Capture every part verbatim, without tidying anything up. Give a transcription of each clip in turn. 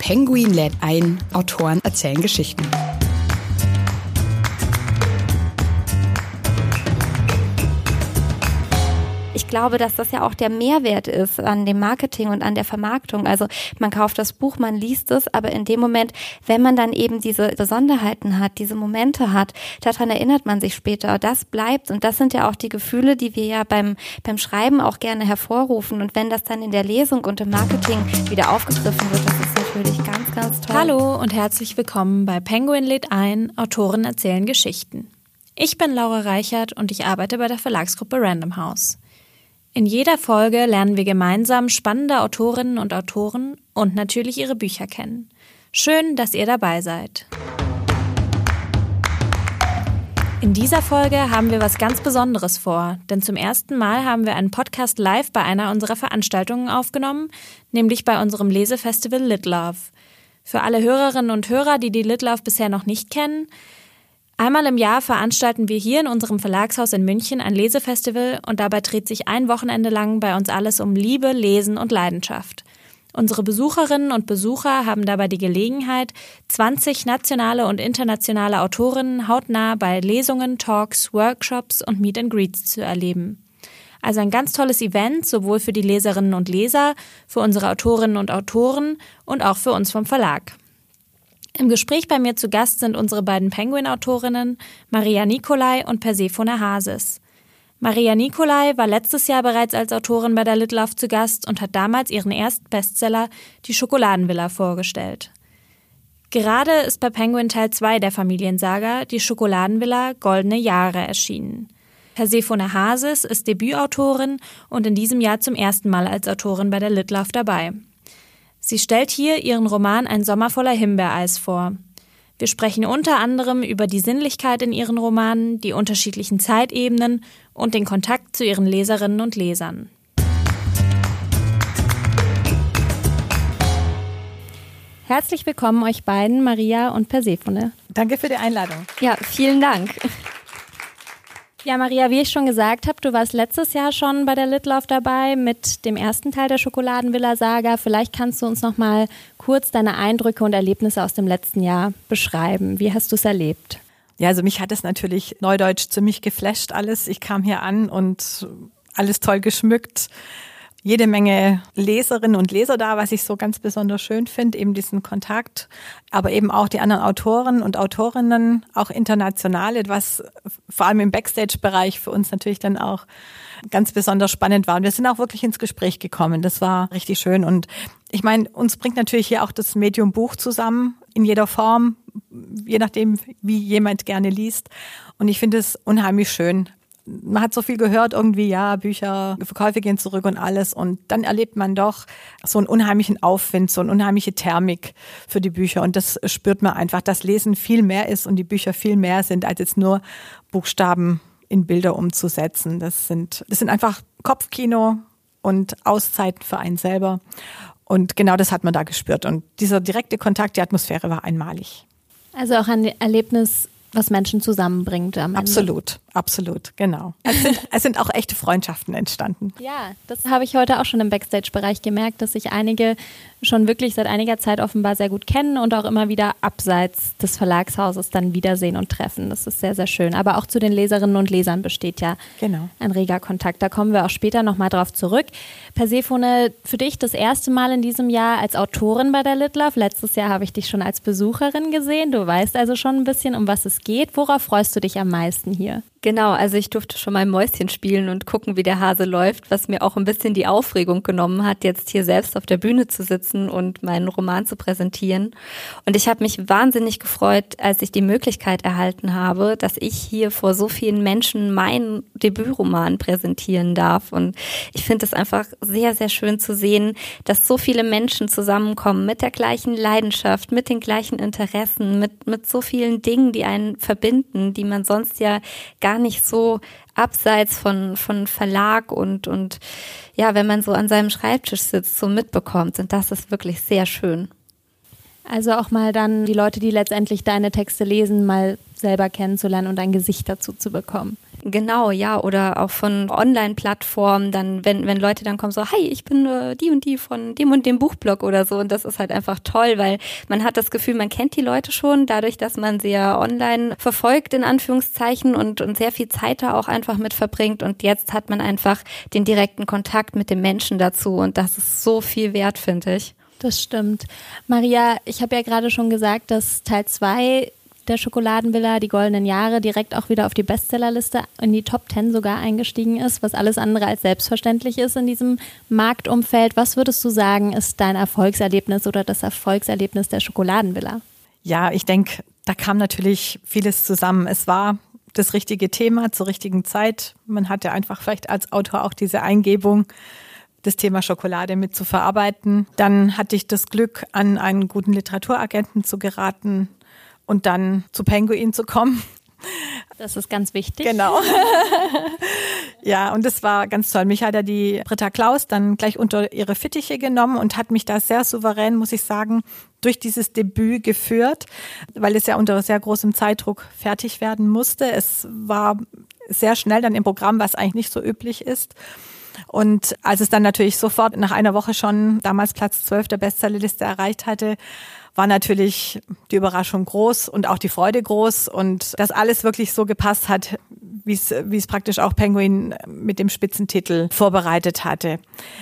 Penguin lädt ein, Autoren erzählen Geschichten. Ich glaube, dass das ja auch der Mehrwert ist an dem Marketing und an der Vermarktung. Also man kauft das Buch, man liest es, aber in dem Moment, wenn man dann eben diese Besonderheiten hat, diese Momente hat, daran erinnert man sich später. Das bleibt und das sind ja auch die Gefühle, die wir ja beim beim Schreiben auch gerne hervorrufen. Und wenn das dann in der Lesung und im Marketing wieder aufgegriffen wird, das ist natürlich ganz, ganz toll. Hallo und herzlich willkommen bei Penguin lädt ein, Autoren erzählen Geschichten. Ich bin Laura Reichert und ich arbeite bei der Verlagsgruppe Random House. In jeder Folge lernen wir gemeinsam spannende Autorinnen und Autoren und natürlich ihre Bücher kennen. Schön, dass ihr dabei seid. In dieser Folge haben wir was ganz Besonderes vor, denn zum ersten Mal haben wir einen Podcast live bei einer unserer Veranstaltungen aufgenommen, nämlich bei unserem Lesefestival Lit Love. Für alle Hörerinnen und Hörer, die die Lit Love bisher noch nicht kennen: Einmal im Jahr veranstalten wir hier in unserem Verlagshaus in München ein Lesefestival und dabei dreht sich ein Wochenende lang bei uns alles um Liebe, Lesen und Leidenschaft. Unsere Besucherinnen und Besucher haben dabei die Gelegenheit, zwanzig nationale und internationale Autorinnen hautnah bei Lesungen, Talks, Workshops und Meet and Greets zu erleben. Also ein ganz tolles Event, sowohl für die Leserinnen und Leser, für unsere Autorinnen und Autoren und auch für uns vom Verlag. Im Gespräch bei mir zu Gast sind unsere beiden Penguin-Autorinnen Maria Nicolai und Persephone Hasis. Maria Nicolai war letztes Jahr bereits als Autorin bei der Lit Love zu Gast und hat damals ihren ersten Bestseller Die Schokoladenvilla vorgestellt. Gerade ist bei Penguin Teil zwei der Familiensaga Die Schokoladenvilla Goldene Jahre erschienen. Persephone Hasis ist Debütautorin und in diesem Jahr zum ersten Mal als Autorin bei der Lit Love dabei. Sie stellt hier ihren Roman Ein Sommer voller Himbeereis vor. Wir sprechen unter anderem über die Sinnlichkeit in ihren Romanen, die unterschiedlichen Zeitebenen und den Kontakt zu ihren Leserinnen und Lesern. Herzlich willkommen euch beiden, Maria und Persephone. Danke für die Einladung. Ja, vielen Dank. Ja, Maria, wie ich schon gesagt habe, du warst letztes Jahr schon bei der Lit Love dabei mit dem ersten Teil der Schokoladenvilla-Saga. Vielleicht kannst du uns noch mal kurz deine Eindrücke und Erlebnisse aus dem letzten Jahr beschreiben. Wie hast du es erlebt? Ja, also mich hat es natürlich neudeutsch ziemlich geflasht alles. Ich kam hier an und alles toll geschmückt. Jede Menge Leserinnen und Leser da, was ich so ganz besonders schön finde, eben diesen Kontakt, aber eben auch die anderen Autoren und Autorinnen, auch internationale, was vor allem im Backstage-Bereich für uns natürlich dann auch ganz besonders spannend war. Und wir sind auch wirklich ins Gespräch gekommen. Das war richtig schön. Und ich meine, uns bringt natürlich hier auch das Medium Buch zusammen, in jeder Form, je nachdem, wie jemand gerne liest. Und ich finde es unheimlich schön. Man hat so viel gehört, irgendwie, ja, Bücher, Verkäufe gehen zurück und alles. Und dann erlebt man doch so einen unheimlichen Aufwind, so eine unheimliche Thermik für die Bücher. Und das spürt man einfach, dass Lesen viel mehr ist und die Bücher viel mehr sind, als jetzt nur Buchstaben in Bilder umzusetzen. Das sind, das sind einfach Kopfkino und Auszeiten für einen selber. Und genau das hat man da gespürt. Und dieser direkte Kontakt, die Atmosphäre war einmalig. Also auch ein Erlebnis, was Menschen zusammenbringt am Ende. Absolut, absolut, genau. Es sind, es sind auch echte Freundschaften entstanden. Ja, das habe ich heute auch schon im Backstage-Bereich gemerkt, dass sich einige schon wirklich seit einiger Zeit offenbar sehr gut kennen und auch immer wieder abseits des Verlagshauses dann wiedersehen und treffen. Das ist sehr, sehr schön. Aber auch zu den Leserinnen und Lesern besteht ja genau ein reger Kontakt. Da kommen wir auch später nochmal drauf zurück. Persephone, für dich das erste Mal in diesem Jahr als Autorin bei der Lit Love. Letztes Jahr habe ich dich schon als Besucherin gesehen. Du weißt also schon ein bisschen, um was es geht. Worauf freust du dich am meisten hier? Genau, also ich durfte schon mal Mäuschen spielen und gucken, wie der Hase läuft, was mir auch ein bisschen die Aufregung genommen hat, jetzt hier selbst auf der Bühne zu sitzen und meinen Roman zu präsentieren. Und ich habe mich wahnsinnig gefreut, als ich die Möglichkeit erhalten habe, dass ich hier vor so vielen Menschen meinen Debütroman präsentieren darf. Und ich finde es einfach sehr, sehr schön zu sehen, dass so viele Menschen zusammenkommen mit der gleichen Leidenschaft, mit den gleichen Interessen, mit, mit so vielen Dingen, die einen verbinden, die man sonst ja gar nicht so abseits von von Verlag und und ja, wenn man so an seinem Schreibtisch sitzt, so mitbekommt. Und das ist wirklich sehr schön. Also auch mal dann die Leute, die letztendlich deine Texte lesen, mal selber kennenzulernen und ein Gesicht dazu zu bekommen. Genau, ja, oder auch von Online-Plattformen, dann, wenn, wenn Leute dann kommen so, hi, ich bin äh, die und die von dem und dem Buchblog oder so, und das ist halt einfach toll, weil man hat das Gefühl, man kennt die Leute schon, dadurch, dass man sie ja online verfolgt, in Anführungszeichen, und, und sehr viel Zeit da auch einfach mit verbringt, und jetzt hat man einfach den direkten Kontakt mit dem Menschen dazu, und das ist so viel wert, finde ich. Das stimmt. Maria, ich habe ja gerade schon gesagt, dass Teil zwei der Schokoladenvilla, die goldenen Jahre, direkt auch wieder auf die Bestsellerliste in die Top Ten sogar eingestiegen ist, was alles andere als selbstverständlich ist in diesem Marktumfeld. Was würdest du sagen, ist dein Erfolgserlebnis oder das Erfolgserlebnis der Schokoladenvilla? Ja, ich denke, da kam natürlich vieles zusammen. Es war das richtige Thema zur richtigen Zeit. Man hatte einfach vielleicht als Autor auch diese Eingebung, das Thema Schokolade mit zu verarbeiten. Dann hatte ich das Glück, an einen guten Literaturagenten zu geraten und dann zu Penguin zu kommen. Das ist ganz wichtig. Genau. Ja, und das war ganz toll. Mich hat ja die Britta Klaus dann gleich unter ihre Fittiche genommen und hat mich da sehr souverän, muss ich sagen, durch dieses Debüt geführt, weil es ja unter sehr großem Zeitdruck fertig werden musste. Es war sehr schnell dann im Programm, was eigentlich nicht so üblich ist. Und als es dann natürlich sofort nach einer Woche schon damals Platz zwölf der Bestsellerliste erreicht hatte, war natürlich die Überraschung groß und auch die Freude groß, und dass alles wirklich so gepasst hat, wie es, wie es praktisch auch Penguin mit dem Spitzentitel vorbereitet hatte.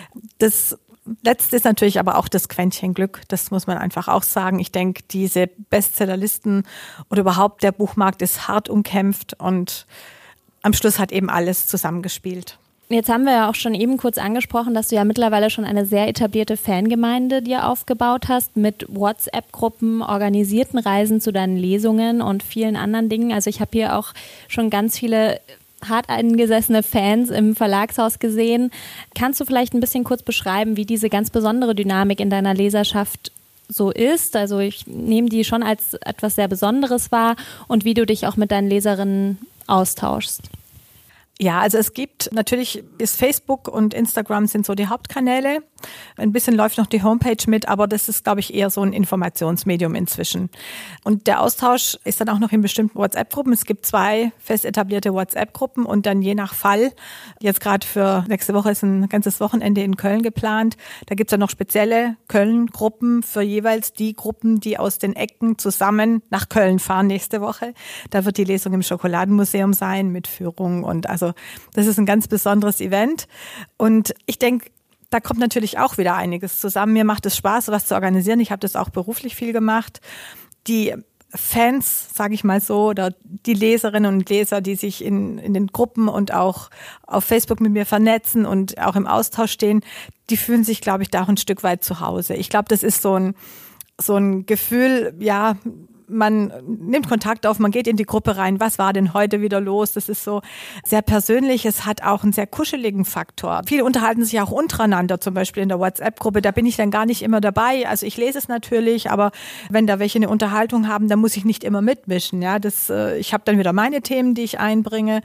Das Letzte ist natürlich aber auch das Quäntchen Glück, das muss man einfach auch sagen. Ich denke, diese Bestsellerlisten oder überhaupt der Buchmarkt ist hart umkämpft, und am Schluss hat eben alles zusammengespielt. Jetzt haben wir ja auch schon eben kurz angesprochen, dass du ja mittlerweile schon eine sehr etablierte Fangemeinde dir aufgebaut hast mit WhatsApp-Gruppen, organisierten Reisen zu deinen Lesungen und vielen anderen Dingen. Also ich habe hier auch schon ganz viele hart eingesessene Fans im Verlagshaus gesehen. Kannst du vielleicht ein bisschen kurz beschreiben, wie diese ganz besondere Dynamik in deiner Leserschaft so ist? Also ich nehme die schon als etwas sehr Besonderes wahr, und wie du dich auch mit deinen Leserinnen austauschst. Ja, also es gibt, natürlich ist Facebook und Instagram sind so die Hauptkanäle. Ein bisschen läuft noch die Homepage mit, aber das ist, glaube ich, eher so ein Informationsmedium inzwischen. Und der Austausch ist dann auch noch in bestimmten WhatsApp-Gruppen. Es gibt zwei fest etablierte WhatsApp-Gruppen, und dann je nach Fall, jetzt gerade für nächste Woche ist ein ganzes Wochenende in Köln geplant, da gibt es dann noch spezielle Köln-Gruppen für jeweils die Gruppen, die aus den Ecken zusammen nach Köln fahren nächste Woche. Da wird die Lesung im Schokoladenmuseum sein mit Führung, und also das ist ein ganz besonderes Event, und ich denke, da kommt natürlich auch wieder einiges zusammen. Mir macht es Spaß, sowas zu organisieren. Ich habe das auch beruflich viel gemacht. Die Fans, sage ich mal so, oder die Leserinnen und Leser, die sich in, in den Gruppen und auch auf Facebook mit mir vernetzen und auch im Austausch stehen, die fühlen sich, glaube ich, da auch ein Stück weit zu Hause. Ich glaube, das ist so ein, so ein Gefühl, ja, man nimmt Kontakt auf, man geht in die Gruppe rein, was war denn heute wieder los? Das ist so sehr persönlich, es hat auch einen sehr kuscheligen Faktor. Viele unterhalten sich auch untereinander, zum Beispiel in der WhatsApp-Gruppe, da bin ich dann gar nicht immer dabei. Also ich lese es natürlich, aber wenn da welche eine Unterhaltung haben, dann muss ich nicht immer mitmischen. Ja, das, ich habe dann wieder meine Themen, die ich einbringe,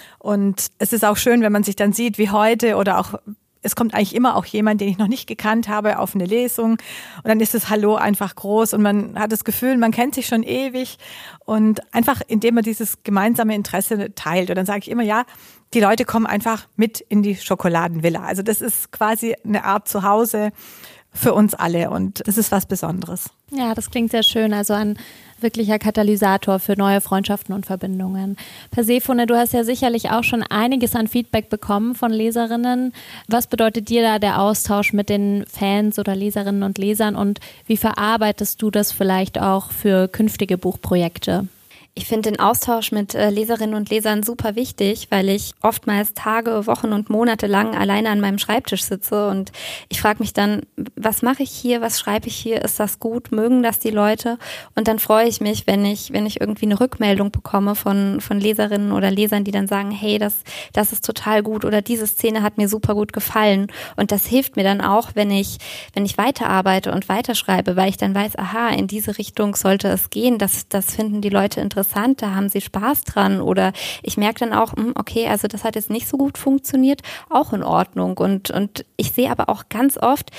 und es ist auch schön, wenn man sich dann sieht, wie heute, oder auch es kommt eigentlich immer auch jemand, den ich noch nicht gekannt habe, auf eine Lesung. Und dann ist das Hallo einfach groß, und man hat das Gefühl, man kennt sich schon ewig. Und einfach, indem man dieses gemeinsame Interesse teilt. Und dann sage ich immer, ja, die Leute kommen einfach mit in die Schokoladenvilla. Also das ist quasi eine Art Zuhause für uns alle, und das ist was Besonderes. Ja, das klingt sehr schön. Also ein wirklicher Katalysator für neue Freundschaften und Verbindungen. Persephone, du hast ja sicherlich auch schon einiges an Feedback bekommen von Leserinnen. Was bedeutet dir da der Austausch mit den Fans oder Leserinnen und Lesern, und wie verarbeitest du das vielleicht auch für künftige Buchprojekte? Ich finde den Austausch mit äh, Leserinnen und Lesern super wichtig, weil ich oftmals Tage, Wochen und Monate lang alleine an meinem Schreibtisch sitze, und ich frage mich dann, was mache ich hier, was schreibe ich hier, ist das gut, mögen das die Leute? Und dann freue ich mich, wenn ich wenn ich irgendwie eine Rückmeldung bekomme von von Leserinnen oder Lesern, die dann sagen, hey, das das ist total gut, oder diese Szene hat mir super gut gefallen, und das hilft mir dann auch, wenn ich wenn ich weiterarbeite und weiterschreibe, weil ich dann weiß, aha, in diese Richtung sollte es gehen, das das finden die Leute interessant. Da haben sie Spaß dran, oder ich merke dann auch, okay, also das hat jetzt nicht so gut funktioniert, auch in Ordnung, und und ich sehe aber auch ganz oft,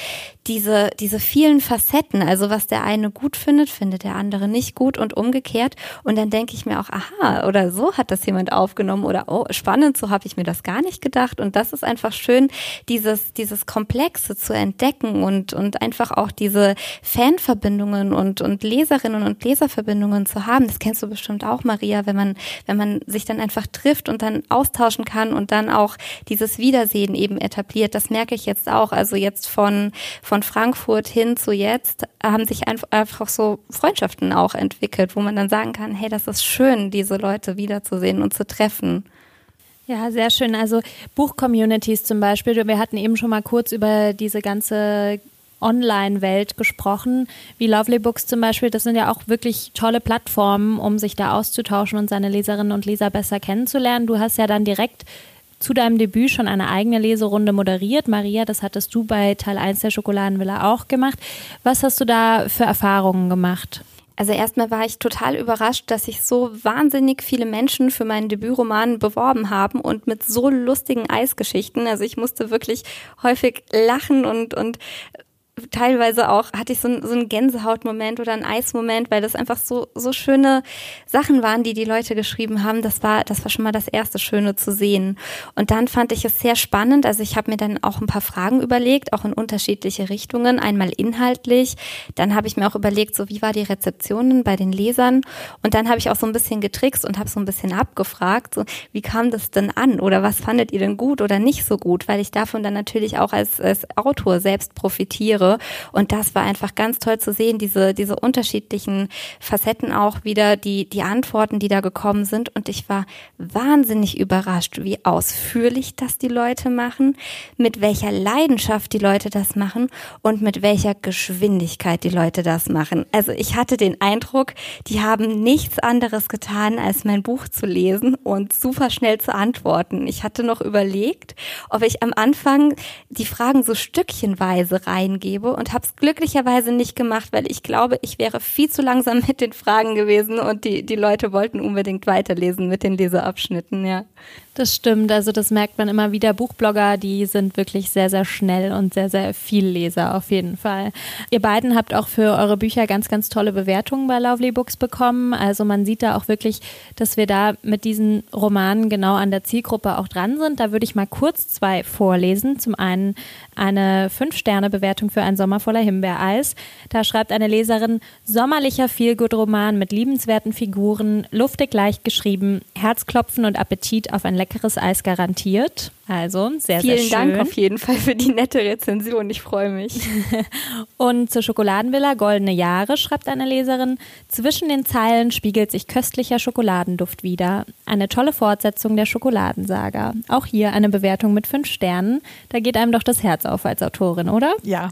diese, diese vielen Facetten, also was der eine gut findet, findet der andere nicht gut und umgekehrt. Und dann denke ich mir auch, aha, oder so hat das jemand aufgenommen oder oh, spannend, so habe ich mir das gar nicht gedacht. Und das ist einfach schön, dieses, dieses Komplexe zu entdecken und, und einfach auch diese Fanverbindungen und, und Leserinnen und Leserverbindungen zu haben. Das kennst du bestimmt auch, Maria, wenn man, wenn man sich dann einfach trifft und dann austauschen kann und dann auch dieses Wiedersehen eben etabliert. Das merke ich jetzt auch. Also jetzt von, von Frankfurt hin zu jetzt haben sich einfach so Freundschaften auch entwickelt, wo man dann sagen kann, hey, das ist schön, diese Leute wiederzusehen und zu treffen. Ja, sehr schön. Also Buch-Communities zum Beispiel. Wir hatten eben schon mal kurz über diese ganze Online-Welt gesprochen, wie Lovely Books zum Beispiel. Das sind ja auch wirklich tolle Plattformen, um sich da auszutauschen und seine Leserinnen und Leser besser kennenzulernen. Du hast ja dann direkt zu deinem Debüt schon eine eigene Leserunde moderiert. Maria, das hattest du bei Teil eins der Schokoladenvilla auch gemacht. Was hast du da für Erfahrungen gemacht? Also erstmal war ich total überrascht, dass sich so wahnsinnig viele Menschen für meinen Debütroman beworben haben und mit so lustigen Eisgeschichten. Also ich musste wirklich häufig lachen und, und teilweise auch hatte ich so, ein, so einen Gänsehautmoment oder einen Eismoment, weil das einfach so so schöne Sachen waren, die die Leute geschrieben haben. Das war das war schon mal das erste Schöne zu sehen. Und dann fand ich es sehr spannend. Also ich habe mir dann auch ein paar Fragen überlegt, auch in unterschiedliche Richtungen. Einmal inhaltlich, dann habe ich mir auch überlegt, so wie war die Rezeption bei den Lesern. Und dann habe ich auch so ein bisschen getrickst und habe so ein bisschen abgefragt, so wie kam das denn an oder was fandet ihr denn gut oder nicht so gut, weil ich davon dann natürlich auch als, als Autor selbst profitiere. Und das war einfach ganz toll zu sehen, diese diese unterschiedlichen Facetten auch wieder, die die Antworten, die da gekommen sind. Und ich war wahnsinnig überrascht, wie ausführlich das die Leute machen, mit welcher Leidenschaft die Leute das machen und mit welcher Geschwindigkeit die Leute das machen. Also ich hatte den Eindruck, die haben nichts anderes getan, als mein Buch zu lesen und super schnell zu antworten. Ich hatte noch überlegt, ob ich am Anfang die Fragen so stückchenweise reingebe und habe es glücklicherweise nicht gemacht, weil ich glaube, ich wäre viel zu langsam mit den Fragen gewesen und die die Leute wollten unbedingt weiterlesen mit den Leseabschnitten, ja. Das stimmt, also das merkt man immer wieder. Buchblogger, die sind wirklich sehr, sehr schnell und sehr, sehr viel Leser auf jeden Fall. Ihr beiden habt auch für eure Bücher ganz, ganz tolle Bewertungen bei Lovely Books bekommen. Also man sieht da auch wirklich, dass wir da mit diesen Romanen genau an der Zielgruppe auch dran sind. Da würde ich mal kurz zwei vorlesen. Zum einen eine fünf-Sterne-Bewertung für Ein Sommer voller Himbeereis. Da schreibt eine Leserin, sommerlicher Feelgood-Roman mit liebenswerten Figuren, luftig leicht geschrieben, Herzklopfen und Appetit auf ein leckeres Eis garantiert. Also sehr, Vielen sehr schön. Dank auf jeden Fall für die nette Rezension. Ich freue mich. Und zur Schokoladenvilla Goldene Jahre schreibt eine Leserin, zwischen den Zeilen spiegelt sich köstlicher Schokoladenduft wider. Eine tolle Fortsetzung der Schokoladensaga. Auch hier eine Bewertung mit fünf Sternen. Da geht einem doch das Herz auf als Autorin, oder? Ja,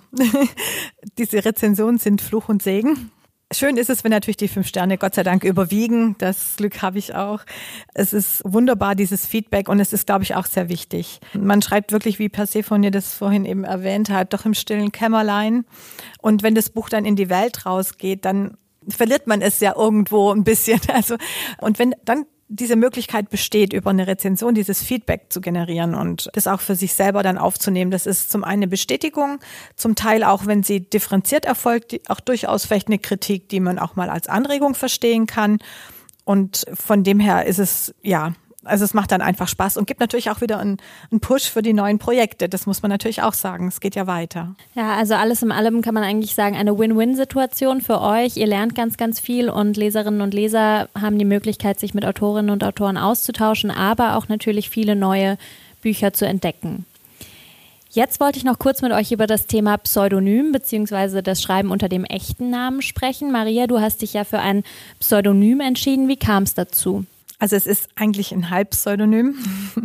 diese Rezensionen sind Fluch und Segen. Schön ist es, wenn natürlich die fünf Sterne Gott sei Dank überwiegen. Das Glück habe ich auch. Es ist wunderbar, dieses Feedback, und es ist, glaube ich, auch sehr wichtig. Man schreibt wirklich, wie Persephone das vorhin eben erwähnt hat, doch im stillen Kämmerlein. Und wenn das Buch dann in die Welt rausgeht, dann verliert man es ja irgendwo ein bisschen. Also, und wenn dann diese Möglichkeit besteht, über eine Rezension dieses Feedback zu generieren und das auch für sich selber dann aufzunehmen. Das ist zum einen eine Bestätigung, zum Teil auch, wenn sie differenziert erfolgt, auch durchaus vielleicht eine Kritik, die man auch mal als Anregung verstehen kann. Und von dem her ist es, ja, also es macht dann einfach Spaß und gibt natürlich auch wieder einen, einen Push für die neuen Projekte. Das muss man natürlich auch sagen. Es geht ja weiter. Ja, also alles in allem kann man eigentlich sagen, eine Win-Win-Situation für euch. Ihr lernt ganz, ganz viel und Leserinnen und Leser haben die Möglichkeit, sich mit Autorinnen und Autoren auszutauschen, aber auch natürlich viele neue Bücher zu entdecken. Jetzt wollte ich noch kurz mit euch über das Thema Pseudonym bzw. das Schreiben unter dem echten Namen sprechen. Maria, du hast dich ja für ein Pseudonym entschieden. Wie kam es dazu? Also es ist eigentlich ein Halbpseudonym.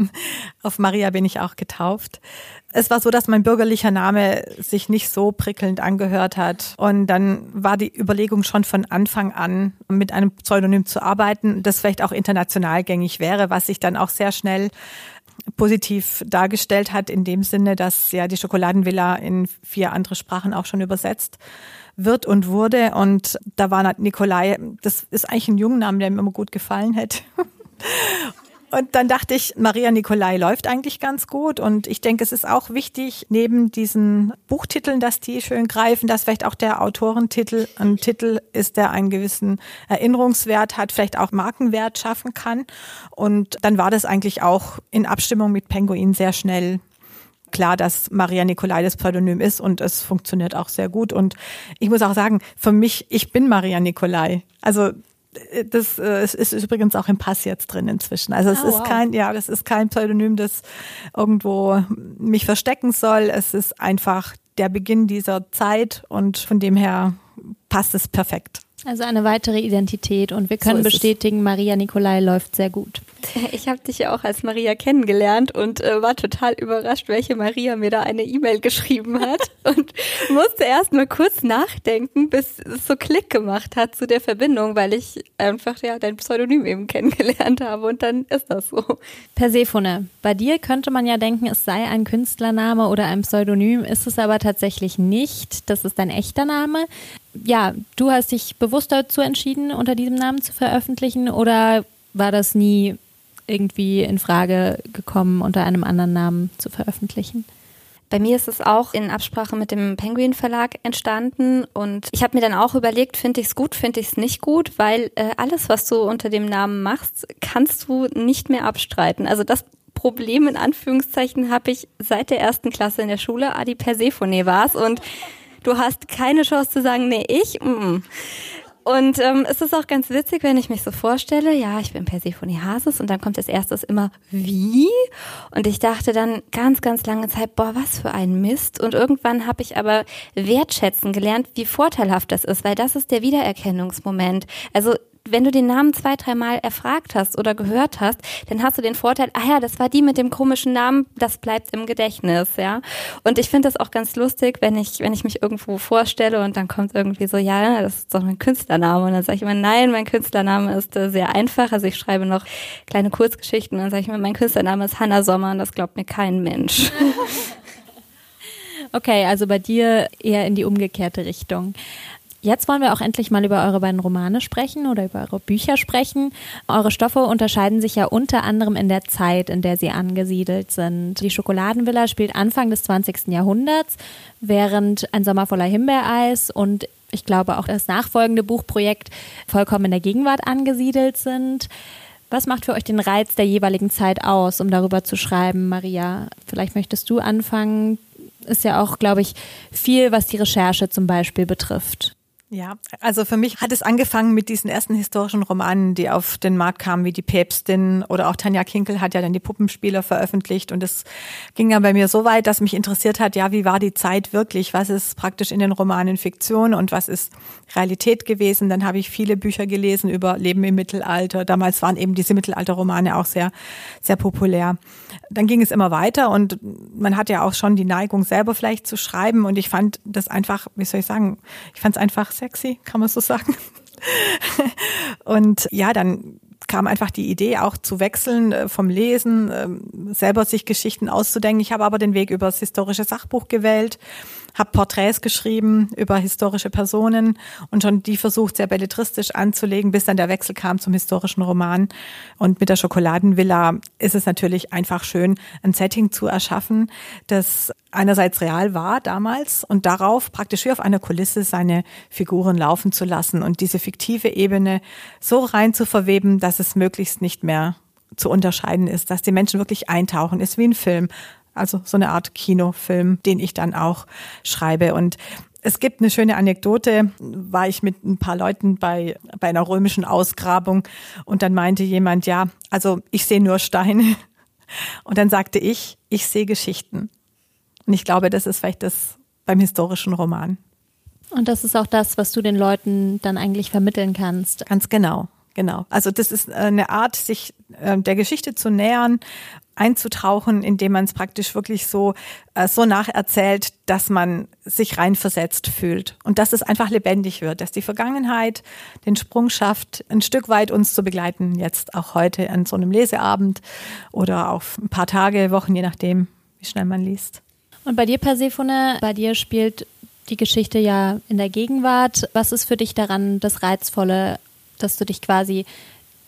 Auf Maria bin ich auch getauft. Es war so, dass mein bürgerlicher Name sich nicht so prickelnd angehört hat. Und dann war die Überlegung schon von Anfang an, mit einem Pseudonym zu arbeiten, das vielleicht auch international gängig wäre, was sich dann auch sehr schnell positiv dargestellt hat, in dem Sinne, dass ja die Schokoladenvilla in vier andere Sprachen auch schon übersetzt wird und wurde. Und da war Nikolai, das ist eigentlich ein Jungenname, der mir immer gut gefallen hätte. Und dann dachte ich, Maria Nicolai läuft eigentlich ganz gut. Und ich denke, es ist auch wichtig, neben diesen Buchtiteln, dass die schön greifen, dass vielleicht auch der Autorentitel ein Titel ist, der einen gewissen Erinnerungswert hat, vielleicht auch Markenwert schaffen kann. Und dann war das eigentlich auch in Abstimmung mit Penguin sehr schnell klar, dass Maria Nicolai das Pseudonym ist und es funktioniert auch sehr gut. Und ich muss auch sagen, für mich, ich bin Maria Nicolai. Also das äh, ist übrigens auch im Pass jetzt drin inzwischen. Also es oh, ist wow. kein, ja, das ist kein Pseudonym, das irgendwo mich verstecken soll. Es ist einfach der Beginn dieser Zeit und von dem her passt es perfekt. Also eine weitere Identität und wir können so bestätigen, es. Maria Nicolai läuft sehr gut. Ich habe dich ja auch als Maria kennengelernt und äh, war total überrascht, welche Maria mir da eine E-Mail geschrieben hat und musste erst mal kurz nachdenken, bis es so Klick gemacht hat zu der Verbindung, weil ich einfach ja dein Pseudonym eben kennengelernt habe und dann ist das so. Persephone, bei dir könnte man ja denken, es sei ein Künstlername oder ein Pseudonym, ist es aber tatsächlich nicht. Das ist dein echter Name. Ja, du hast dich bewusst dazu entschieden, unter diesem Namen zu veröffentlichen oder war das nie irgendwie in Frage gekommen, unter einem anderen Namen zu veröffentlichen? Bei mir ist es auch in Absprache mit dem Penguin Verlag entstanden und ich habe mir dann auch überlegt, finde ich es gut, finde ich es nicht gut, weil äh, alles, was du unter dem Namen machst, kannst du nicht mehr abstreiten. Also das Problem in Anführungszeichen habe ich seit der ersten Klasse in der Schule, Adi Persephone war's und du hast keine Chance zu sagen, nee, ich, mm. Und ähm, es ist auch ganz witzig, wenn ich mich so vorstelle, ja, ich bin Persephone Hases und dann kommt als erstes immer wie? Und ich dachte dann ganz, ganz lange Zeit, boah, was für ein Mist. Und irgendwann habe ich aber wertschätzen gelernt, wie vorteilhaft das ist, weil das ist der Wiedererkennungsmoment. Also wenn du den Namen zwei, dreimal erfragt hast oder gehört hast, dann hast du den Vorteil, ah ja, das war die mit dem komischen Namen, das bleibt im Gedächtnis, ja. Und ich finde das auch ganz lustig, wenn ich, wenn ich mich irgendwo vorstelle und dann kommt irgendwie so, ja, das ist doch mein Künstlername. Und dann sage ich immer, nein, mein Künstlername ist äh, sehr einfach. Also ich schreibe noch kleine Kurzgeschichten und dann sage ich immer, mein Künstlername ist Hannah Sommer und das glaubt mir kein Mensch. Okay, also bei dir eher in die umgekehrte Richtung. Jetzt wollen wir auch endlich mal über eure beiden Romane sprechen oder über eure Bücher sprechen. Eure Stoffe unterscheiden sich ja unter anderem in der Zeit, in der sie angesiedelt sind. Die Schokoladenvilla spielt Anfang des zwanzigsten Jahrhunderts, während Ein Sommer voller Himbeereis und ich glaube auch das nachfolgende Buchprojekt vollkommen in der Gegenwart angesiedelt sind. Was macht für euch den Reiz der jeweiligen Zeit aus, um darüber zu schreiben, Maria? Vielleicht möchtest du anfangen. Ist ja auch, glaube ich, viel, was die Recherche zum Beispiel betrifft. Ja, also für mich hat es angefangen mit diesen ersten historischen Romanen, die auf den Markt kamen, wie Die Päpstin oder auch Tanja Kinkel hat ja dann Die Puppenspieler veröffentlicht und es ging ja bei mir so weit, dass mich interessiert hat, ja, wie war die Zeit wirklich, was ist praktisch in den Romanen Fiktion und was ist Realität gewesen. Dann habe ich viele Bücher gelesen über Leben im Mittelalter. Damals waren eben diese Mittelalterromane auch sehr, sehr populär. Dann ging es immer weiter und man hat ja auch schon die Neigung, selber vielleicht zu schreiben und ich fand das einfach, wie soll ich sagen, ich fand es einfach sexy, kann man so sagen. Und ja, dann kam einfach die Idee auch zu wechseln vom Lesen, selber sich Geschichten auszudenken. Ich habe aber den Weg über das historische Sachbuch gewählt, habe Porträts geschrieben über historische Personen und schon die versucht, sehr belletristisch anzulegen, bis dann der Wechsel kam zum historischen Roman. Und mit der Schokoladenvilla ist es natürlich einfach schön, ein Setting zu erschaffen, das einerseits real war damals und darauf praktisch wie auf einer Kulisse seine Figuren laufen zu lassen und diese fiktive Ebene so rein zu verweben, dass es möglichst nicht mehr zu unterscheiden ist, dass die Menschen wirklich eintauchen, ist wie ein Film. Also so eine Art Kinofilm, den ich dann auch schreibe. Und es gibt eine schöne Anekdote, war ich mit ein paar Leuten bei, bei einer römischen Ausgrabung und dann meinte jemand, ja, also ich sehe nur Steine. Und dann sagte ich, ich sehe Geschichten. Und ich glaube, das ist vielleicht das beim historischen Roman. Und das ist auch das, was du den Leuten dann eigentlich vermitteln kannst. Ganz genau, genau. Also das ist eine Art, sich der Geschichte zu nähern, einzutauchen, indem man es praktisch wirklich so, so nacherzählt, dass man sich reinversetzt fühlt. Und dass es einfach lebendig wird, dass die Vergangenheit den Sprung schafft, ein Stück weit uns zu begleiten, jetzt auch heute an so einem Leseabend oder auf ein paar Tage, Wochen, je nachdem, wie schnell man liest. Und bei dir, Persephone, bei dir spielt die Geschichte ja in der Gegenwart. Was ist für dich daran das Reizvolle, dass du dich quasi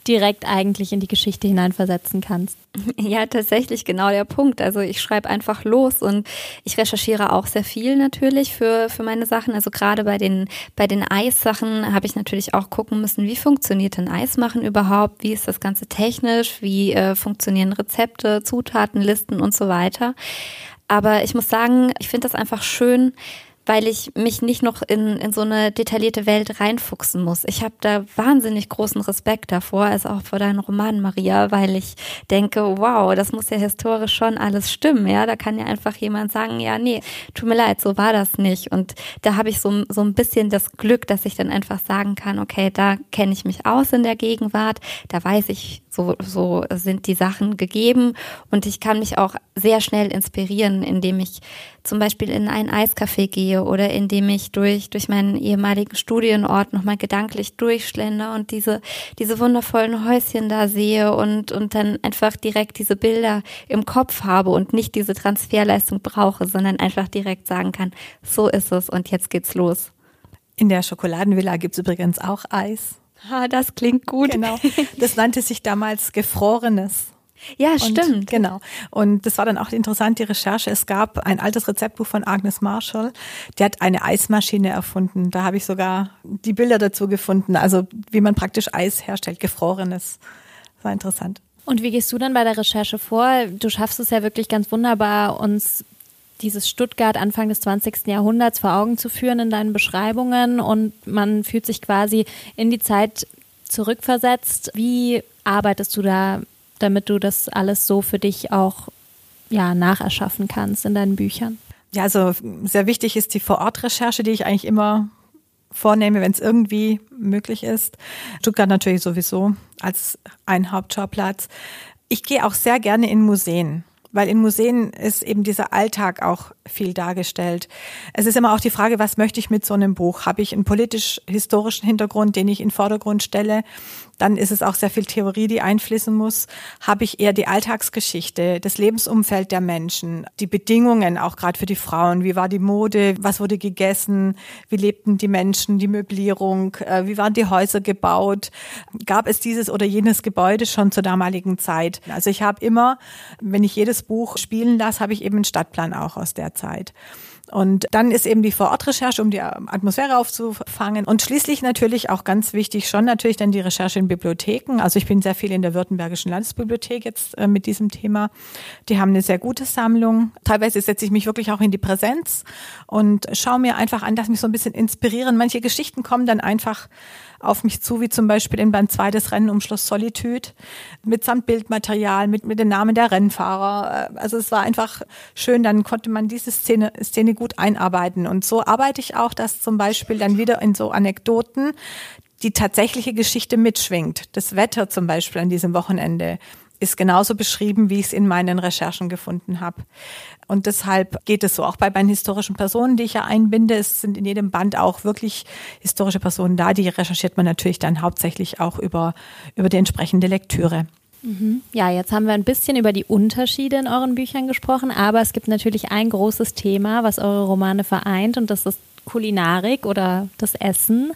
direkt eigentlich in die Geschichte hineinversetzen kannst. Ja, tatsächlich genau der Punkt. Also ich schreibe einfach los und ich recherchiere auch sehr viel natürlich für für meine Sachen. Also gerade bei den bei den Eissachen habe ich natürlich auch gucken müssen, wie funktioniert denn Eismachen überhaupt? Wie ist das Ganze technisch? Wie äh, funktionieren Rezepte, Zutatenlisten und so weiter? Aber ich muss sagen, ich finde das einfach schön, weil ich mich nicht noch in in so eine detaillierte Welt reinfuchsen muss. Ich habe da wahnsinnig großen Respekt davor, also auch vor deinen Romanen, Maria, weil ich denke, wow, das muss ja historisch schon alles stimmen, ja, da kann ja einfach jemand sagen, ja, nee, tut mir leid, so war das nicht. Und da habe ich so so ein bisschen das Glück, dass ich dann einfach sagen kann, okay, da kenne ich mich aus in der Gegenwart, da weiß ich, so so sind die Sachen gegeben und ich kann mich auch sehr schnell inspirieren, indem ich zum Beispiel in ein Eiscafé gehe oder indem ich durch durch meinen ehemaligen Studienort nochmal gedanklich durchschlender und diese diese wundervollen Häuschen da sehe und und dann einfach direkt diese Bilder im Kopf habe und nicht diese Transferleistung brauche, sondern einfach direkt sagen kann, so ist es und jetzt geht's los. In der Schokoladenvilla gibt's übrigens auch Eis. Ah, das klingt gut. Genau. Das nannte sich damals Gefrorenes. Ja, und, stimmt. Genau. Und das war dann auch interessant, die Recherche. Es gab ein altes Rezeptbuch von Agnes Marshall. Die hat eine Eismaschine erfunden. Da habe ich sogar die Bilder dazu gefunden. Also wie man praktisch Eis herstellt, Gefrorenes. Das war interessant. Und wie gehst du dann bei der Recherche vor? Du schaffst es ja wirklich ganz wunderbar, uns dieses Stuttgart Anfang des zwanzigsten Jahrhunderts vor Augen zu führen in deinen Beschreibungen und man fühlt sich quasi in die Zeit zurückversetzt. Wie arbeitest du da, damit du das alles so für dich auch ja, nacherschaffen kannst in deinen Büchern? Ja, also sehr wichtig ist die Vorortrecherche, die ich eigentlich immer vornehme, wenn es irgendwie möglich ist. Stuttgart natürlich sowieso als ein Hauptschauplatz. Ich gehe auch sehr gerne in Museen, weil in Museen ist eben dieser Alltag auch viel dargestellt. Es ist immer auch die Frage, was möchte ich mit so einem Buch? Habe ich einen politisch-historischen Hintergrund, den ich in den Vordergrund stelle? Dann ist es auch sehr viel Theorie, die einfließen muss. Habe ich eher die Alltagsgeschichte, das Lebensumfeld der Menschen, die Bedingungen auch gerade für die Frauen. Wie war die Mode? Was wurde gegessen? Wie lebten die Menschen? Die Möblierung? Wie waren die Häuser gebaut? Gab es dieses oder jenes Gebäude schon zur damaligen Zeit? Also ich habe immer, wenn ich jedes Buch spielen lasse, habe ich eben einen Stadtplan auch aus der Zeit. Und dann ist eben die Vorortrecherche, um die Atmosphäre aufzufangen. Und schließlich natürlich auch ganz wichtig schon natürlich dann die Recherche in Bibliotheken. Also ich bin sehr viel in der Württembergischen Landesbibliothek jetzt äh, mit diesem Thema. Die haben eine sehr gute Sammlung. Teilweise setze ich mich wirklich auch in die Präsenz und schaue mir einfach an, dass mich so ein bisschen inspirieren. Manche Geschichten kommen dann einfach auf mich zu, wie zum Beispiel in Band zwei des Rennen um Schloss Solitude, mitsamt Bildmaterial, mit, mit den Namen der Rennfahrer. Also es war einfach schön, dann konnte man diese Szene, Szene gut einarbeiten. Und so arbeite ich auch, dass zum Beispiel dann wieder in so Anekdoten die tatsächliche Geschichte mitschwingt. Das Wetter zum Beispiel an diesem Wochenende ist genauso beschrieben, wie ich es in meinen Recherchen gefunden habe. Und deshalb geht es so auch bei meinen historischen Personen, die ich ja einbinde. Es sind in jedem Band auch wirklich historische Personen da. Die recherchiert man natürlich dann hauptsächlich auch über, über die entsprechende Lektüre. Mhm. Ja, jetzt haben wir ein bisschen über die Unterschiede in euren Büchern gesprochen, aber es gibt natürlich ein großes Thema, was eure Romane vereint, und das ist Kulinarik oder das Essen.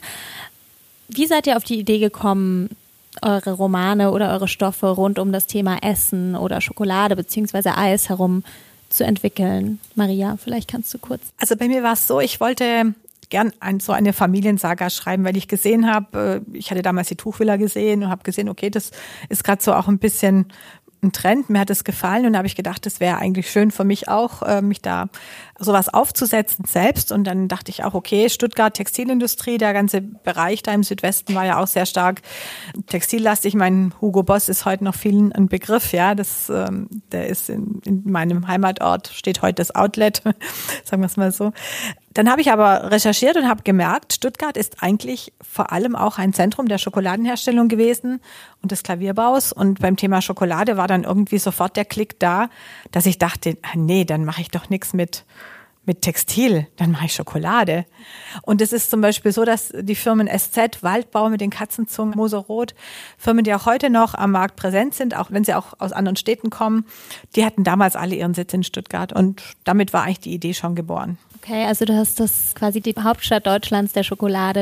Wie seid ihr auf die Idee gekommen, eure Romane oder eure Stoffe rund um das Thema Essen oder Schokolade beziehungsweise Eis herum zu entwickeln? Maria, vielleicht kannst du kurz. Also bei mir war es so, ich wollte gern ein, so eine Familiensaga schreiben, weil ich gesehen habe, ich hatte damals die Tuchvilla gesehen und habe gesehen, okay, das ist gerade so auch ein bisschen ein Trend, mir hat es gefallen und da habe ich gedacht, das wäre eigentlich schön für mich auch, mich da sowas aufzusetzen selbst. Und dann dachte ich auch, okay, Stuttgart Textilindustrie, der ganze Bereich da im Südwesten war ja auch sehr stark textillastig. Ich meine, Hugo Boss ist heute noch vielen ein Begriff, ja, das, der ist in, in meinem Heimatort, steht heute das Outlet, sagen wir es mal so. Dann habe ich aber recherchiert und habe gemerkt, Stuttgart ist eigentlich vor allem auch ein Zentrum der Schokoladenherstellung gewesen und des Klavierbaus. Und beim Thema Schokolade war dann irgendwie sofort der Klick da, dass ich dachte, nee, dann mache ich doch nichts mit mit Textil, dann mache ich Schokolade. Und es ist zum Beispiel so, dass die Firmen S Z, Waldbau mit den Katzenzungen, Moser-Rot, Firmen, die auch heute noch am Markt präsent sind, auch wenn sie auch aus anderen Städten kommen, die hatten damals alle ihren Sitz in Stuttgart und damit war eigentlich die Idee schon geboren. Okay, also du hast das quasi die Hauptstadt Deutschlands der Schokolade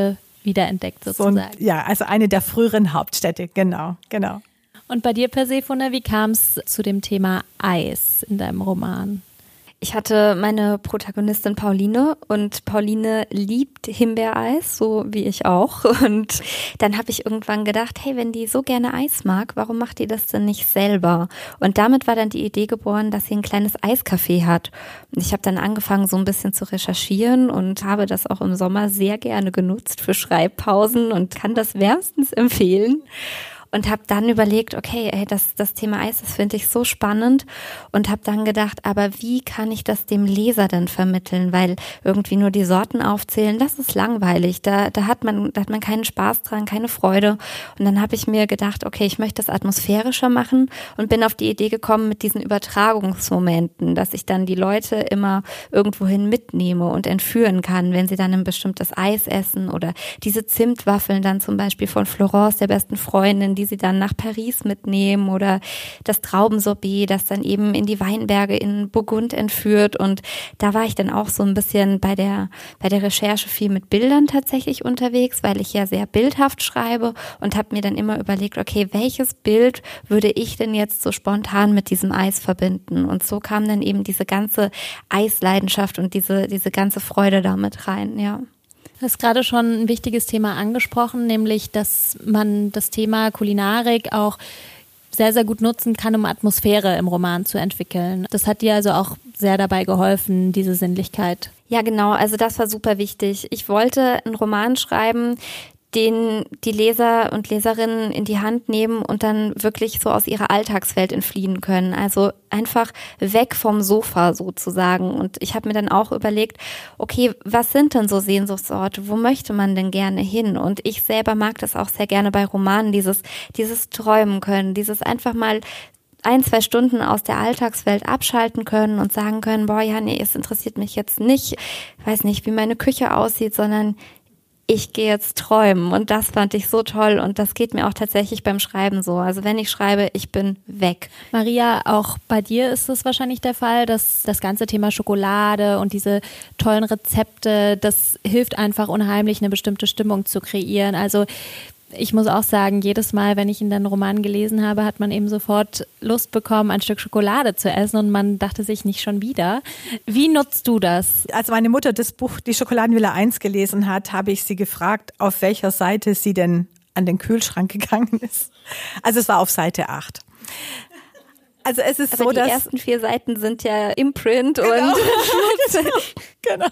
wiederentdeckt sozusagen. So, ja, also eine der früheren Hauptstädte, genau, genau. Und bei dir, Persephone, wie kam es zu dem Thema Eis in deinem Roman? Ich hatte meine Protagonistin Pauline und Pauline liebt Himbeereis, so wie ich auch. Und dann habe ich irgendwann gedacht, hey, wenn die so gerne Eis mag, warum macht die das denn nicht selber? Und damit war dann die Idee geboren, dass sie ein kleines Eiscafé hat. Und ich habe dann angefangen, so ein bisschen zu recherchieren und habe das auch im Sommer sehr gerne genutzt für Schreibpausen und kann das wärmstens empfehlen. Und habe dann überlegt, okay, ey, das, das Thema Eis, das finde ich so spannend und habe dann gedacht, aber wie kann ich das dem Leser denn vermitteln? Weil irgendwie nur die Sorten aufzählen, das ist langweilig, da, da hat man, da hat man keinen Spaß dran, keine Freude. Und dann habe ich mir gedacht, okay, ich möchte das atmosphärischer machen und bin auf die Idee gekommen mit diesen Übertragungsmomenten, dass ich dann die Leute immer irgendwohin mitnehme und entführen kann, wenn sie dann ein bestimmtes Eis essen oder diese Zimtwaffeln dann zum Beispiel von Florence, der besten Freundin, die die sie dann nach Paris mitnehmen oder das Traubensorbet, das dann eben in die Weinberge in Burgund entführt. Und da war ich dann auch so ein bisschen bei der, bei der Recherche viel mit Bildern tatsächlich unterwegs, weil ich ja sehr bildhaft schreibe und habe mir dann immer überlegt, okay, welches Bild würde ich denn jetzt so spontan mit diesem Eis verbinden? Und so kam dann eben diese ganze Eisleidenschaft und diese, diese ganze Freude damit rein, ja. Du hast gerade schon ein wichtiges Thema angesprochen, nämlich, dass man das Thema Kulinarik auch sehr, sehr gut nutzen kann, um Atmosphäre im Roman zu entwickeln. Das hat dir also auch sehr dabei geholfen, diese Sinnlichkeit. Ja, genau. Also das war super wichtig. Ich wollte einen Roman schreiben, den die Leser und Leserinnen in die Hand nehmen und dann wirklich so aus ihrer Alltagswelt entfliehen können. Also einfach weg vom Sofa sozusagen. Und ich habe mir dann auch überlegt, okay, was sind denn so Sehnsuchtsorte? Wo möchte man denn gerne hin? Und ich selber mag das auch sehr gerne bei Romanen, dieses, dieses Träumen können, dieses einfach mal ein, zwei Stunden aus der Alltagswelt abschalten können und sagen können, boah, ja, nee, es interessiert mich jetzt nicht, ich weiß nicht, wie meine Küche aussieht, sondern ich gehe jetzt träumen. Und das fand ich so toll und das geht mir auch tatsächlich beim Schreiben so. Also wenn ich schreibe, ich bin weg. Maria, auch bei dir ist es wahrscheinlich der Fall, dass das ganze Thema Schokolade und diese tollen Rezepte, das hilft einfach unheimlich, eine bestimmte Stimmung zu kreieren. Also ich muss auch sagen, jedes Mal, wenn ich in den Roman gelesen habe, hat man eben sofort Lust bekommen, ein Stück Schokolade zu essen und man dachte sich nicht schon wieder. Wie nutzt du das? Als meine Mutter das Buch Die Schokoladenvilla eins gelesen hat, habe ich sie gefragt, auf welcher Seite sie denn an den Kühlschrank gegangen ist. Also es war auf Seite acht. Also es ist Aber so, die dass die ersten vier Seiten sind ja Imprint genau. und genau. genau.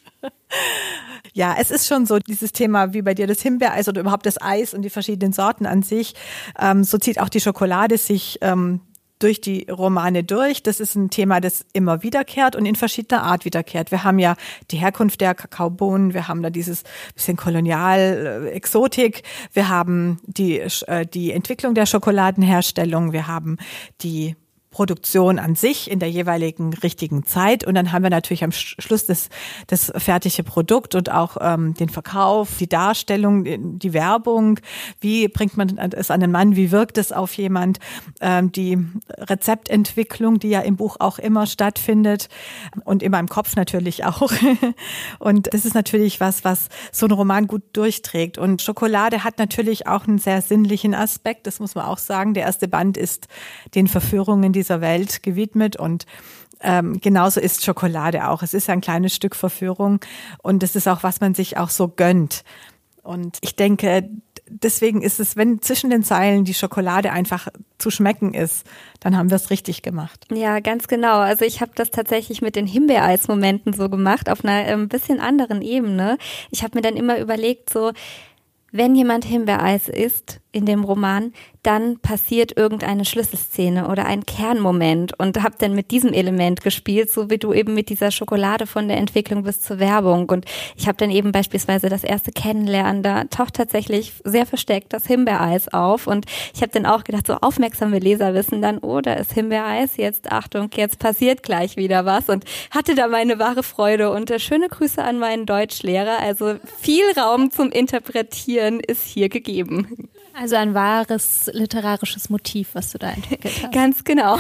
Ja, es ist schon so, dieses Thema wie bei dir das Himbeereis oder überhaupt das Eis und die verschiedenen Sorten an sich, ähm, so zieht auch die Schokolade sich ähm, durch die Romane durch. Das ist ein Thema, das immer wiederkehrt und in verschiedener Art wiederkehrt. Wir haben ja die Herkunft der Kakaobohnen, wir haben da dieses bisschen Kolonial, Exotik, wir haben die, äh, die Entwicklung der Schokoladenherstellung, wir haben die Produktion an sich in der jeweiligen richtigen Zeit und dann haben wir natürlich am Schluss das, das fertige Produkt und auch ähm, den Verkauf, die Darstellung, die Werbung, wie bringt man es an den Mann, wie wirkt es auf jemand, ähm, die Rezeptentwicklung, die ja im Buch auch immer stattfindet und in meinem Kopf natürlich auch und das ist natürlich was, was so ein Roman gut durchträgt und Schokolade hat natürlich auch einen sehr sinnlichen Aspekt, das muss man auch sagen, der erste Band ist den Verführungen dieser Welt gewidmet und ähm, genauso ist Schokolade auch. Es ist ein kleines Stück Verführung und es ist auch, was man sich auch so gönnt. Und ich denke, deswegen ist es, wenn zwischen den Zeilen die Schokolade einfach zu schmecken ist, dann haben wir es richtig gemacht. Ja, ganz genau. Also ich habe das tatsächlich mit den Himbeereis-Momenten so gemacht, auf einer ein bisschen anderen Ebene. Ich habe mir dann immer überlegt, so, wenn jemand Himbeereis isst in dem Roman, dann passiert irgendeine Schlüsselszene oder ein Kernmoment und habe dann mit diesem Element gespielt, so wie du eben mit dieser Schokolade von der Entwicklung bis zur Werbung. Und ich habe dann eben beispielsweise das erste Kennenlernen, da taucht tatsächlich sehr versteckt das Himbeereis auf und ich habe dann auch gedacht, so aufmerksame Leser wissen dann, oh, da ist Himbeereis, jetzt Achtung, jetzt passiert gleich wieder was und hatte da meine wahre Freude und äh, schöne Grüße an meinen Deutschlehrer, also viel Raum zum Interpretieren ist hier gegeben. Also ein wahres literarisches Motiv, was du da entwickelt hast. Ganz genau.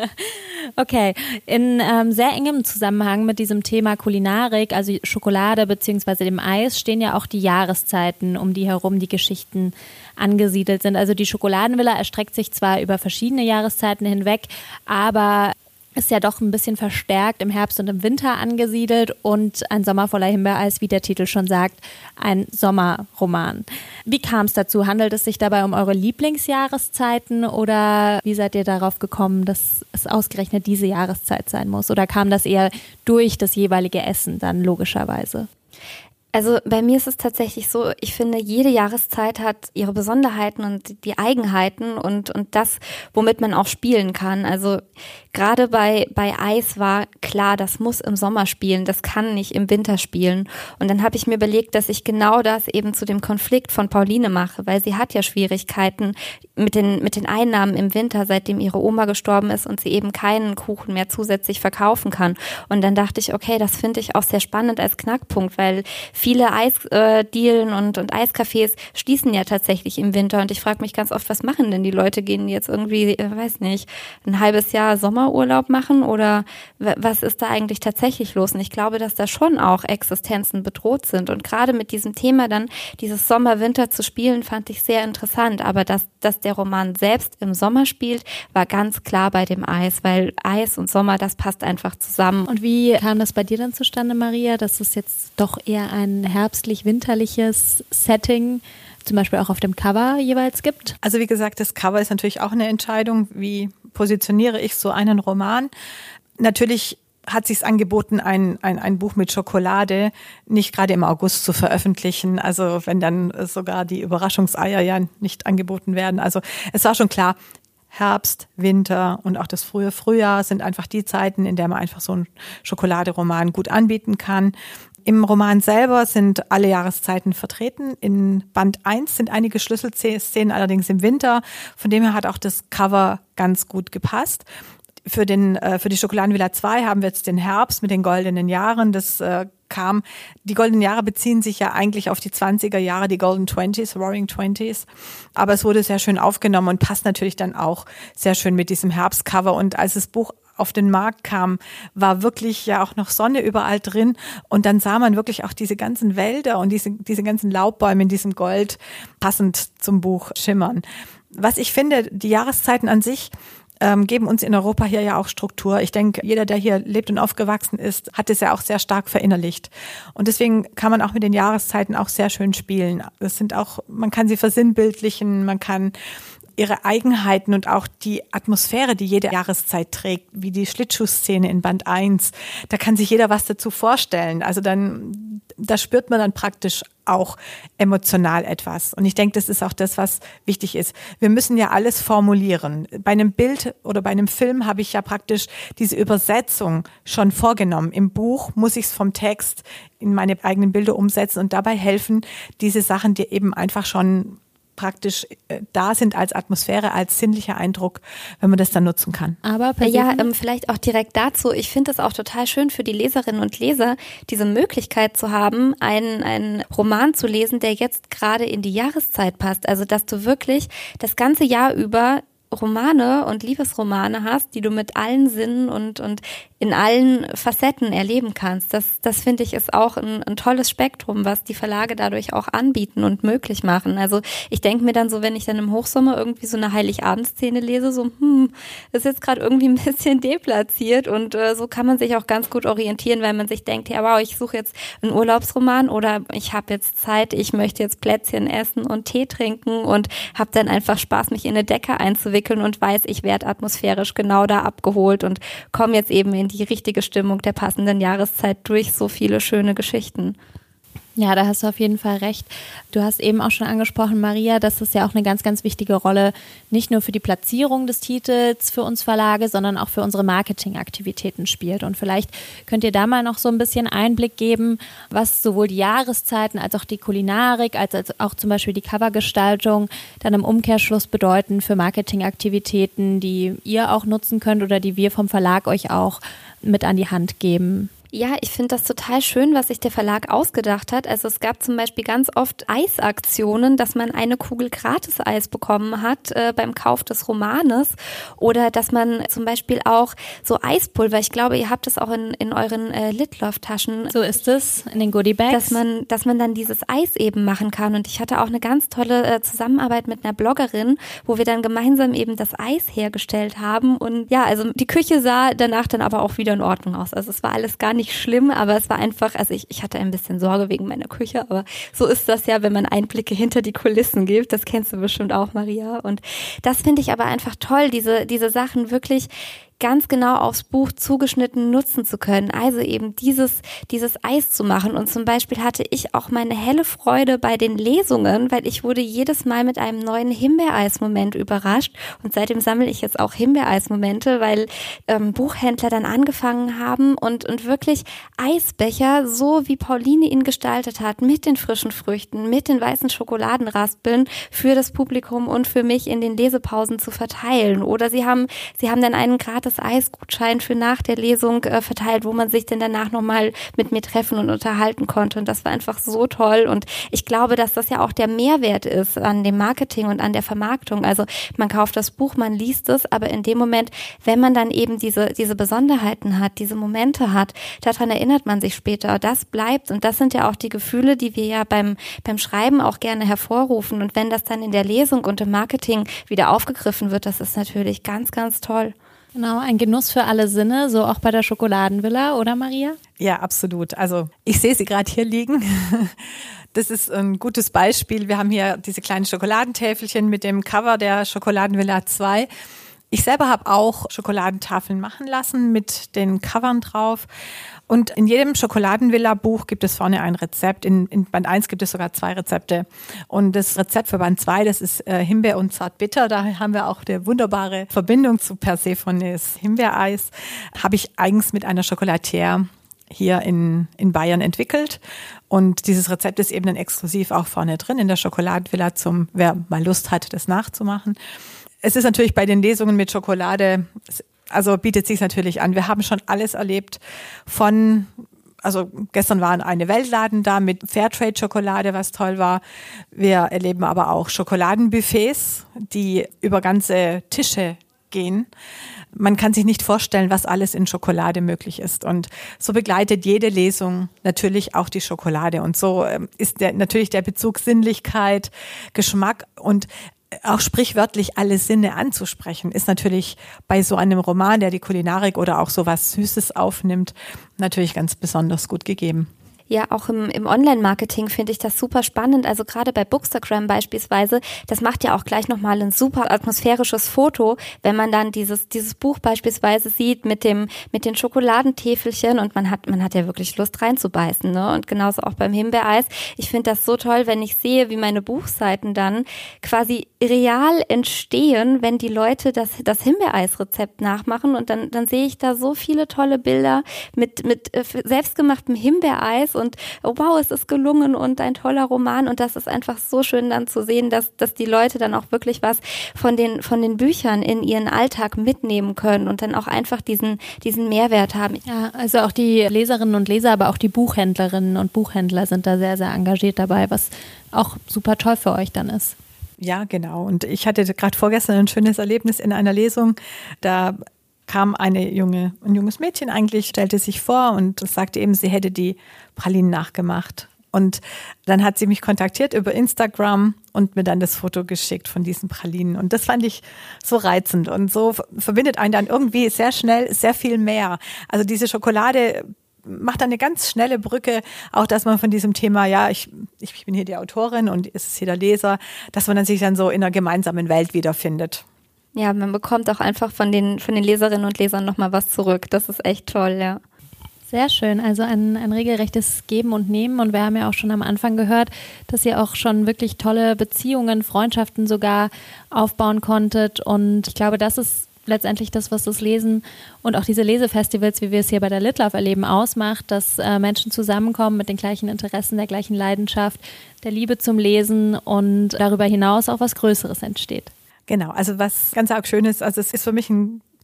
Okay, in ähm, sehr engem Zusammenhang mit diesem Thema Kulinarik, also Schokolade bzw. dem Eis, stehen ja auch die Jahreszeiten, um die herum die Geschichten angesiedelt sind. Also die Schokoladenvilla erstreckt sich zwar über verschiedene Jahreszeiten hinweg, aber ist ja doch ein bisschen verstärkt im Herbst und im Winter angesiedelt und ein Sommer voller Himbeereis, wie der Titel schon sagt, ein Sommerroman. Wie kam es dazu? Handelt es sich dabei um eure Lieblingsjahreszeiten oder wie seid ihr darauf gekommen, dass es ausgerechnet diese Jahreszeit sein muss? Oder kam das eher durch das jeweilige Essen dann logischerweise? Also bei mir ist es tatsächlich so, ich finde, jede Jahreszeit hat ihre Besonderheiten und die Eigenheiten und und das, womit man auch spielen kann. Also gerade bei bei Eis war klar, das muss im Sommer spielen, das kann nicht im Winter spielen. Und dann habe ich mir überlegt, dass ich genau das eben zu dem Konflikt von Pauline mache, weil sie hat ja Schwierigkeiten mit den mit den Einnahmen im Winter, seitdem ihre Oma gestorben ist und sie eben keinen Kuchen mehr zusätzlich verkaufen kann. Und dann dachte ich, okay, das finde ich auch sehr spannend als Knackpunkt, weil viele Eisdielen und, und Eiscafés schließen ja tatsächlich im Winter und ich frage mich ganz oft, was machen denn die Leute? Gehen jetzt irgendwie, weiß nicht, ein halbes Jahr Sommerurlaub machen oder w- was ist da eigentlich tatsächlich los? Und ich glaube, dass da schon auch Existenzen bedroht sind und gerade mit diesem Thema dann dieses Sommer-Winter zu spielen, fand ich sehr interessant, aber dass, dass der Roman selbst im Sommer spielt, war ganz klar bei dem Eis, weil Eis und Sommer, das passt einfach zusammen. Und wie kam das bei dir dann zustande, Maria, dass es jetzt doch eher ein herbstlich-winterliches Setting zum Beispiel auch auf dem Cover jeweils gibt? Also wie gesagt, das Cover ist natürlich auch eine Entscheidung. Wie positioniere ich so einen Roman? Natürlich hat sich's angeboten, ein, ein, ein Buch mit Schokolade nicht gerade im August zu veröffentlichen. Also wenn dann sogar die Überraschungseier ja nicht angeboten werden. Also es war schon klar, Herbst, Winter und auch das frühe Frühjahr sind einfach die Zeiten, in der man einfach so einen Schokoladeroman gut anbieten kann. Im Roman selber sind alle Jahreszeiten vertreten. In Band eins sind einige Schlüsselszenen allerdings im Winter. Von dem her hat auch das Cover ganz gut gepasst. Für den, äh, für die Schokoladenvilla zwei haben wir jetzt den Herbst mit den goldenen Jahren. Das äh, kam, die goldenen Jahre beziehen sich ja eigentlich auf die zwanziger Jahre, die Golden Twenties, Roaring Twenties. Aber es wurde sehr schön aufgenommen und passt natürlich dann auch sehr schön mit diesem Herbstcover. Und als das Buch auf den Markt kam, war wirklich ja auch noch Sonne überall drin und dann sah man wirklich auch diese ganzen Wälder und diese, diese ganzen Laubbäume in diesem Gold passend zum Buch schimmern. Was ich finde, die Jahreszeiten an sich ähm, geben uns in Europa hier ja auch Struktur. Ich denke, jeder, der hier lebt und aufgewachsen ist, hat es ja auch sehr stark verinnerlicht. Und deswegen kann man auch mit den Jahreszeiten auch sehr schön spielen. Das sind auch, man kann sie versinnbildlichen, man kann ihre Eigenheiten und auch die Atmosphäre, die jede Jahreszeit trägt, wie die Schlittschuhszene in Band eins, da kann sich jeder was dazu vorstellen. Also dann, da spürt man dann praktisch auch emotional etwas. Und ich denke, das ist auch das, was wichtig ist. Wir müssen ja alles formulieren. Bei einem Bild oder bei einem Film habe ich ja praktisch diese Übersetzung schon vorgenommen. Im Buch muss ich es vom Text in meine eigenen Bilder umsetzen und dabei helfen diese Sachen, die eben einfach schon praktisch äh, da sind als Atmosphäre, als sinnlicher Eindruck, wenn man das dann nutzen kann. Aber ja, ähm, vielleicht auch direkt dazu. Ich finde es auch total schön für die Leserinnen und Leser, diese Möglichkeit zu haben, einen, einen Roman zu lesen, der jetzt gerade in die Jahreszeit passt. Also, dass du wirklich das ganze Jahr über Romane und Liebesromane hast, die du mit allen Sinnen und und in allen Facetten erleben kannst. Das das finde ich ist auch ein, ein tolles Spektrum, was die Verlage dadurch auch anbieten und möglich machen. Also ich denke mir dann so, wenn ich dann im Hochsommer irgendwie so eine Heiligabendszene lese, so hm, ist jetzt gerade irgendwie ein bisschen deplatziert und äh, so kann man sich auch ganz gut orientieren, weil man sich denkt, ja wow, ich suche jetzt einen Urlaubsroman oder ich habe jetzt Zeit, ich möchte jetzt Plätzchen essen und Tee trinken und habe dann einfach Spaß, mich in eine Decke einzuwickeln und weiß, ich werde atmosphärisch genau da abgeholt und komme jetzt eben in die richtige Stimmung der passenden Jahreszeit durch so viele schöne Geschichten. Ja, da hast du auf jeden Fall recht. Du hast eben auch schon angesprochen, Maria, dass es ja auch eine ganz, ganz wichtige Rolle nicht nur für die Platzierung des Titels für uns Verlage, sondern auch für unsere Marketingaktivitäten spielt. Und vielleicht könnt ihr da mal noch so ein bisschen Einblick geben, was sowohl die Jahreszeiten als auch die Kulinarik, als, als auch zum Beispiel die Covergestaltung dann im Umkehrschluss bedeuten für Marketingaktivitäten, die ihr auch nutzen könnt oder die wir vom Verlag euch auch mit an die Hand geben. Ja, ich finde das total schön, was sich der Verlag ausgedacht hat. Also es gab zum Beispiel ganz oft Eisaktionen, dass man eine Kugel Gratis-Eis bekommen hat äh, beim Kauf des Romanes oder dass man zum Beispiel auch so Eispulver, ich glaube, ihr habt es auch in, in euren äh, Litlove-Taschen. So ist es, in den Goodie-Bags. Dass man, dass man dann dieses Eis eben machen kann. Und ich hatte auch eine ganz tolle äh, Zusammenarbeit mit einer Bloggerin, wo wir dann gemeinsam eben das Eis hergestellt haben. Und ja, also die Küche sah danach dann aber auch wieder in Ordnung aus. Also es war alles gar nicht schlimm, aber es war einfach, also ich, ich hatte ein bisschen Sorge wegen meiner Küche, aber so ist das ja, wenn man Einblicke hinter die Kulissen gibt. Das kennst du bestimmt auch, Maria. Und das finde ich aber einfach toll, diese, diese Sachen wirklich ganz genau aufs Buch zugeschnitten nutzen zu können. Also eben dieses, dieses Eis zu machen. Und zum Beispiel hatte ich auch meine helle Freude bei den Lesungen, weil ich wurde jedes Mal mit einem neuen Himbeereis-Moment überrascht. Und seitdem sammle ich jetzt auch Himbeereis-Momente, weil ähm, Buchhändler dann angefangen haben und, und wirklich Eisbecher, so wie Pauline ihn gestaltet hat, mit den frischen Früchten, mit den weißen Schokoladenraspeln für das Publikum und für mich in den Lesepausen zu verteilen. Oder sie haben, sie haben dann einen gratis Eisgutschein für nach der Lesung äh, verteilt, wo man sich dann danach nochmal mit mir treffen und unterhalten konnte. Und das war einfach so toll. Und ich glaube, dass das ja auch der Mehrwert ist an dem Marketing und an der Vermarktung. Also man kauft das Buch, man liest es, aber in dem Moment, wenn man dann eben diese, diese Besonderheiten hat, diese Momente hat, daran erinnert man sich später. Das bleibt. Und das sind ja auch die Gefühle, die wir ja beim, beim Schreiben auch gerne hervorrufen. Und wenn das dann in der Lesung und im Marketing wieder aufgegriffen wird, das ist natürlich ganz, ganz toll. Genau, ein Genuss für alle Sinne, so auch bei der Schokoladenvilla, oder Maria? Ja, absolut. Also ich sehe sie gerade hier liegen. Das ist ein gutes Beispiel. Wir haben hier diese kleinen Schokoladentäfelchen mit dem Cover der Schokoladenvilla zwei. Ich selber habe auch Schokoladentafeln machen lassen mit den Covern drauf. Und in jedem Schokoladenvilla-Buch gibt es vorne ein Rezept. In, in Band eins gibt es sogar zwei Rezepte. Und das Rezept für Band zwei, das ist äh, Himbeer und Zartbitter. Da haben wir auch eine wunderbare Verbindung zu Persephones Himbeereis. Habe ich eigens mit einer Chocolatière hier in, in Bayern entwickelt. Und dieses Rezept ist eben dann exklusiv auch vorne drin in der Schokoladenvilla, zum, wer mal Lust hat, das nachzumachen. Es ist natürlich bei den Lesungen mit Schokolade, also bietet sich natürlich an. Wir haben schon alles erlebt von, also gestern war eine Weltladen da mit Fairtrade-Schokolade, was toll war. Wir erleben aber auch Schokoladenbuffets, die über ganze Tische gehen. Man kann sich nicht vorstellen, was alles in Schokolade möglich ist. Und so begleitet jede Lesung natürlich auch die Schokolade. Und so ist der, natürlich der Bezug Sinnlichkeit, Geschmack und auch sprichwörtlich alle Sinne anzusprechen, ist natürlich bei so einem Roman, der die Kulinarik oder auch so was Süßes aufnimmt, natürlich ganz besonders gut gegeben. Ja, auch im, im Online-Marketing finde ich das super spannend. Also gerade bei Bookstagram beispielsweise, das macht ja auch gleich nochmal ein super atmosphärisches Foto, wenn man dann dieses dieses Buch beispielsweise sieht mit dem mit den Schokoladentäfelchen und man hat man hat ja wirklich Lust reinzubeißen, ne? Und genauso auch beim Himbeereis. Ich finde das so toll, wenn ich sehe, wie meine Buchseiten dann quasi real entstehen, wenn die Leute das das Himbeereis-Rezept nachmachen und dann dann sehe ich da so viele tolle Bilder mit mit äh, selbstgemachtem Himbeereis. Und oh, wow, es ist gelungen und ein toller Roman und das ist einfach so schön dann zu sehen, dass dass die Leute dann auch wirklich was von den von den Büchern in ihren Alltag mitnehmen können und dann auch einfach diesen diesen Mehrwert haben. Ja, also auch die Leserinnen und Leser, aber auch die Buchhändlerinnen und Buchhändler sind da sehr, sehr engagiert dabei, was auch super toll für euch dann ist. Ja, genau. Und ich hatte gerade vorgestern ein schönes Erlebnis in einer Lesung, da kam eine junge, ein junges Mädchen eigentlich, stellte sich vor und sagte eben, sie hätte die Pralinen nachgemacht. Und dann hat sie mich kontaktiert über Instagram und mir dann das Foto geschickt von diesen Pralinen. Und das fand ich so reizend und so verbindet einen dann irgendwie sehr schnell sehr viel mehr. Also diese Schokolade macht dann eine ganz schnelle Brücke, auch dass man von diesem Thema, ja, ich, ich bin hier die Autorin und es ist hier der Leser, dass man dann sich dann so in einer gemeinsamen Welt wiederfindet. Ja, man bekommt auch einfach von den von den Leserinnen und Lesern nochmal was zurück. Das ist echt toll, ja. Sehr schön, also ein, ein regelrechtes Geben und Nehmen und wir haben ja auch schon am Anfang gehört, dass ihr auch schon wirklich tolle Beziehungen, Freundschaften sogar aufbauen konntet und ich glaube, das ist letztendlich das, was das Lesen und auch diese Lesefestivals, wie wir es hier bei der Litlove erleben, ausmacht, dass äh, Menschen zusammenkommen mit den gleichen Interessen, der gleichen Leidenschaft, der Liebe zum Lesen und darüber hinaus auch was Größeres entsteht. Genau, also was ganz arg schön ist, also es ist für mich ein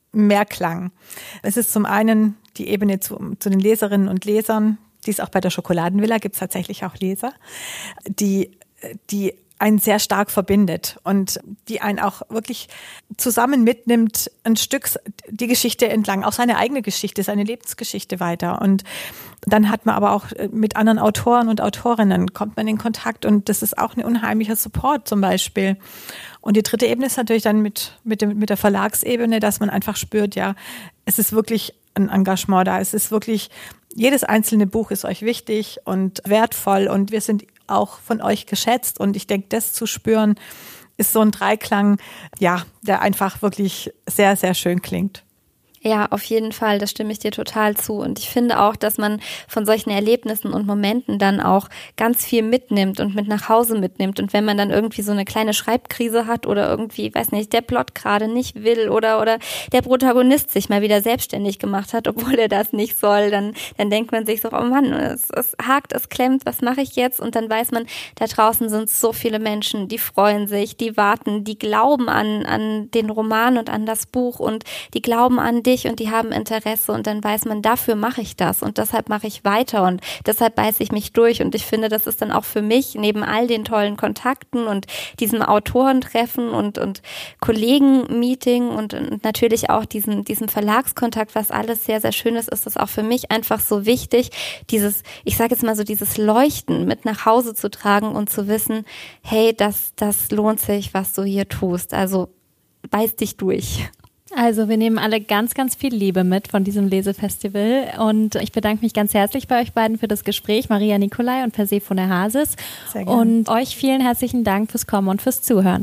Mehrklang. Es ist zum einen die Ebene zu, zu den Leserinnen und Lesern, die ist auch bei der Schokoladenvilla, gibt es tatsächlich auch Leser, die, die einen sehr stark verbindet und die einen auch wirklich zusammen mitnimmt, ein Stück die Geschichte entlang, auch seine eigene Geschichte, seine Lebensgeschichte weiter. Und dann hat man aber auch mit anderen Autoren und Autorinnen, kommt man in Kontakt und das ist auch ein unheimlicher Support zum Beispiel. Und die dritte Ebene ist natürlich dann mit, mit, dem, mit der Verlagsebene, dass man einfach spürt, ja, es ist wirklich ein Engagement da. Es ist wirklich, jedes einzelne Buch ist euch wichtig und wertvoll und wir sind auch von euch geschätzt. Und ich denke, das zu spüren, ist so ein Dreiklang, ja, der einfach wirklich sehr, sehr schön klingt. Ja, auf jeden Fall, da stimme ich dir total zu. Und ich finde auch, dass man von solchen Erlebnissen und Momenten dann auch ganz viel mitnimmt und mit nach Hause mitnimmt. Und wenn man dann irgendwie so eine kleine Schreibkrise hat oder irgendwie, weiß nicht, der Plot gerade nicht will oder oder der Protagonist sich mal wieder selbstständig gemacht hat, obwohl er das nicht soll, dann dann denkt man sich so, oh Mann, es, es hakt, es klemmt, was mache ich jetzt? Und dann weiß man, da draußen sind so viele Menschen, die freuen sich, die warten, die glauben an an den Roman und an das Buch und die glauben an dich und die haben Interesse und dann weiß man, dafür mache ich das und deshalb mache ich weiter und deshalb beiße ich mich durch und ich finde, das ist dann auch für mich neben all den tollen Kontakten und diesem Autorentreffen und und Kollegen-Meeting und, und natürlich auch diesem diesem Verlagskontakt, was alles sehr, sehr schön ist, ist das auch für mich einfach so wichtig, dieses, ich sage jetzt mal so, dieses Leuchten mit nach Hause zu tragen und zu wissen, hey, das, das lohnt sich, was du hier tust, also beiß dich durch. Also wir nehmen alle ganz, ganz viel Liebe mit von diesem Lesefestival und ich bedanke mich ganz herzlich bei euch beiden für das Gespräch, Maria Nicolai und Persephone Hasis. Sehr gerne. Und euch vielen herzlichen Dank fürs Kommen und fürs Zuhören.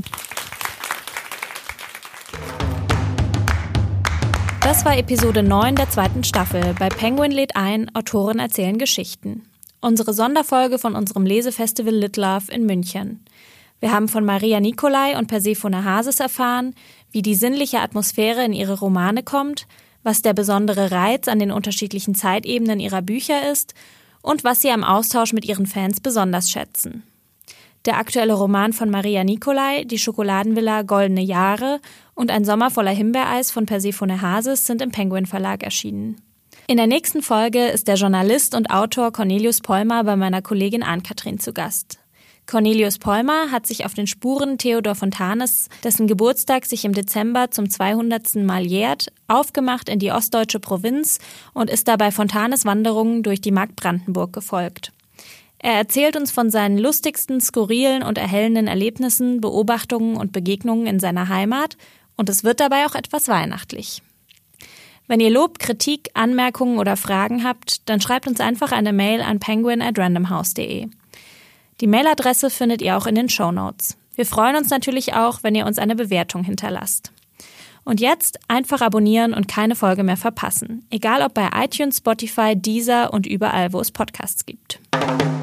Das war Episode neun der zweiten Staffel. Bei Penguin lädt ein, Autoren erzählen Geschichten. Unsere Sonderfolge von unserem Lesefestival Lit Love in München. Wir haben von Maria Nicolai und Persephone Hasis erfahren, wie die sinnliche Atmosphäre in ihre Romane kommt, was der besondere Reiz an den unterschiedlichen Zeitebenen ihrer Bücher ist und was sie am Austausch mit ihren Fans besonders schätzen. Der aktuelle Roman von Maria Nicolai, Die Schokoladenvilla Goldene Jahre und Ein Sommer voller Himbeereis von Persephone Hasis sind im Penguin Verlag erschienen. In der nächsten Folge ist der Journalist und Autor Cornelius Pollmer bei meiner Kollegin Ann-Kathrin zu Gast. Cornelius Pollmer hat sich auf den Spuren Theodor Fontanes, dessen Geburtstag sich im Dezember zum zweihundertsten Mal jährt, aufgemacht in die ostdeutsche Provinz und ist dabei Fontanes Wanderungen durch die Mark Brandenburg gefolgt. Er erzählt uns von seinen lustigsten, skurrilen und erhellenden Erlebnissen, Beobachtungen und Begegnungen in seiner Heimat und es wird dabei auch etwas weihnachtlich. Wenn ihr Lob, Kritik, Anmerkungen oder Fragen habt, dann schreibt uns einfach eine Mail an penguin at randomhouse punkt de. Die Mailadresse findet ihr auch in den Shownotes. Wir freuen uns natürlich auch, wenn ihr uns eine Bewertung hinterlasst. Und jetzt einfach abonnieren und keine Folge mehr verpassen. Egal ob bei iTunes, Spotify, Deezer und überall, wo es Podcasts gibt.